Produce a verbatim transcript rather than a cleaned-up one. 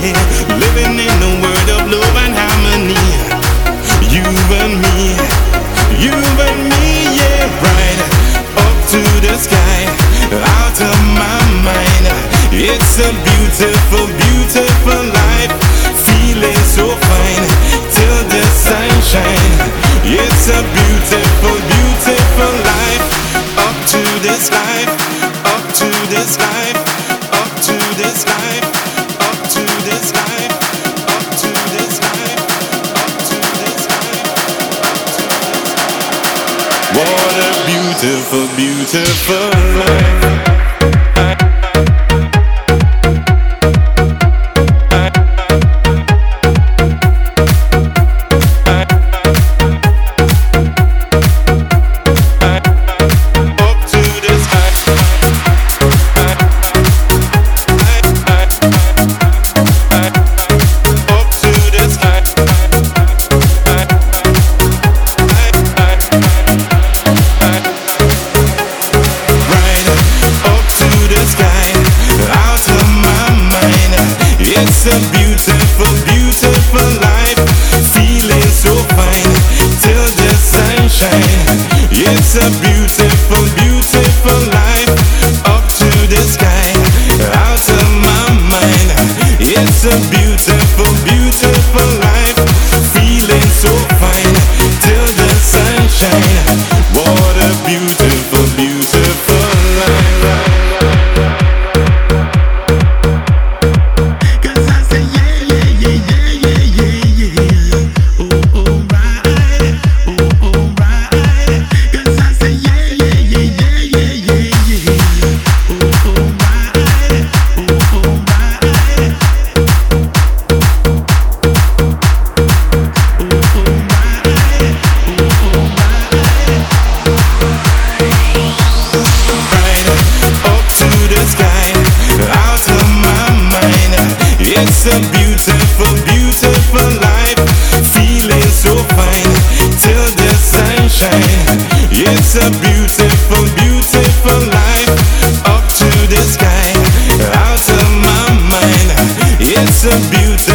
living in a world of love and harmony. You and me, you and me, yeah, right up to the sky, out of my mind. It's a beautiful, beautiful life, feeling so fine till the sunshine. It's a beautiful, beautiful life, up to this life, up to this life, up to this life, up to this life, up to this life, up to this life, up to this life. What a beautiful, beautiful life. It's a beautiful, beautiful life, feeling so fine till the sunshine. It's a beautiful, beautiful life, up to the sky, out of my mind. It's a beautiful, beautiful life, feeling so fine till the sunshine. What a beautiful, beautiful life. It's a beautiful, beautiful life, feeling so fine till the sunshine. It's a beautiful, beautiful life, up to the sky, out of my mind. It's a beautiful